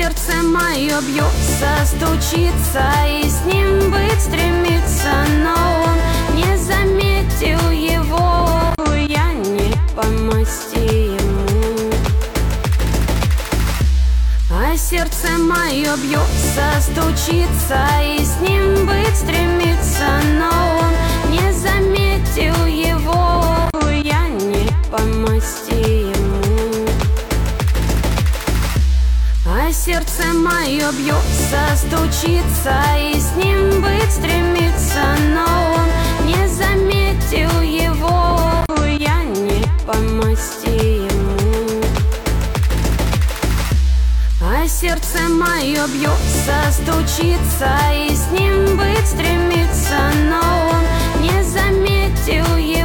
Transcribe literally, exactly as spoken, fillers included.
сердце мое бьется, стучится и с ним быть стремится, но он не заметил его, я не по масти ему. А сердце мое бьется, стучится и с ним быть стремится, но он не заметил его, я не по масти ему. А сердце мое бьется, стучится и с ним быть стремится, но он не заметил его, я не по масти ему. А сердце мое бьется, стучится и с ним быть стремится, но он не заметил его.